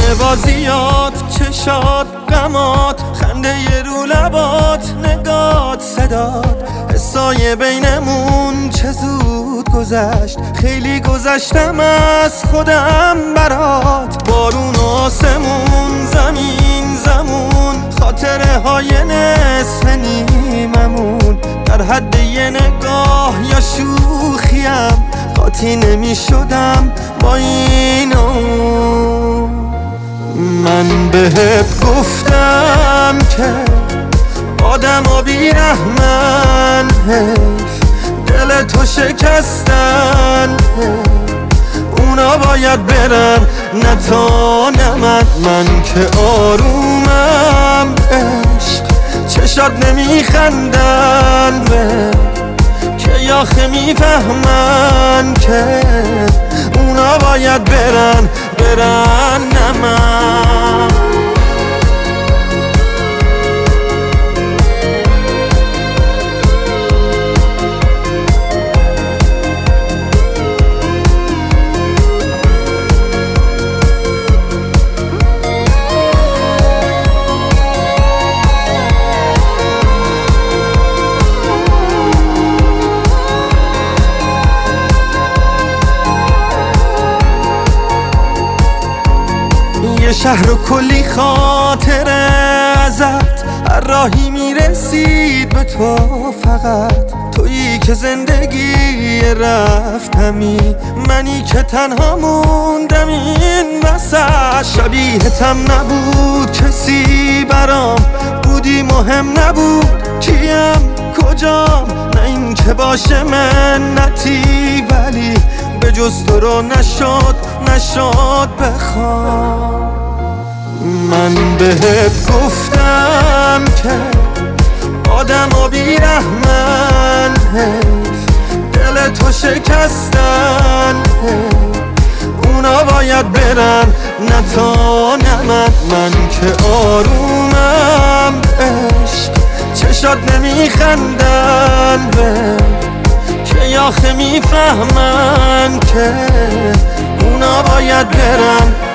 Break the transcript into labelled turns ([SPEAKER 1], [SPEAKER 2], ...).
[SPEAKER 1] بازیات، چشات، غمات، خنده رو لبات، نگات، صدات، حسای بینمون چه زود گذشت. خیلی گذشتم از خودم برات. بارون و آسمون، زمین زمون، خاطره های نصف نیممون، در حد یه نگاه یا شوخیم قاطی نمی شدم با این من بهت گفتم که آدم بی رحمن، حیف دل تو شکستن، اونا باید برن نه تا نه من که آرومم. عشق چشات نمیخندن که آخه میفهمن که اونا باید برن نه من. یه شهر و کلی خاطره ازت، هر راهی میرسید به تو فقط. تویی که زندگی رفتمی، منی که تنها موندم این وسط. شبیهتم نبود کسی برام، بودی مهم نبود کیم کجام. نه این که باشه منتی، ولی به جز تو رو نشد بخوام. من بهت گفتم که آدم بی رحمن، حیف دل تو شکستن، اونا باید برن نه تا نه من که آرومم. عشق چشات نمیخندن که آخه میفهمن که اونا باید برن